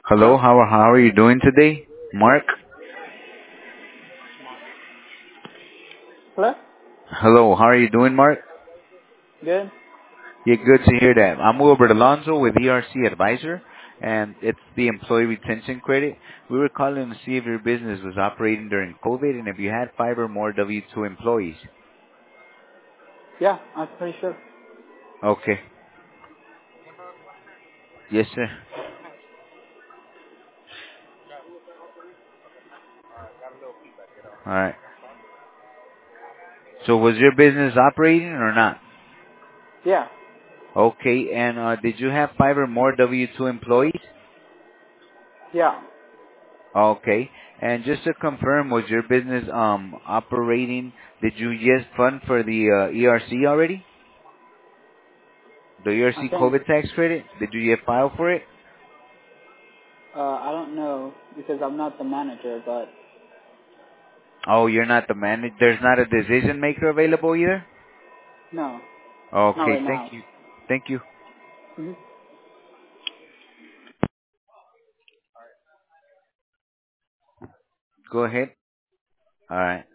Hello, Hello? how are you doing today, Mark? Hello? Hello, how are you doing, Mark? Good? Yeah, good to hear that. I'm Wilbert Alonso with ERC Advisor, and it's the employee retention credit. We were calling to see if your business was operating during COVID and if you had 5 or more W-2 employees. Yeah, I'm pretty sure. Okay. Yes, sir. All right. So was your business operating or not? Yeah. Okay, and did you have 5 or more W-2 employees? Yeah. Okay. And just to confirm, was your business operating? Did you just fund for the ERC already? The I ERC think, COVID tax credit? Did you get file for it? I don't know because I'm not the manager, but Oh, you're not the manager. There's not a decision maker available either? no, not Okay, right thank now. you. Thank you. Mhm. Go ahead. All right.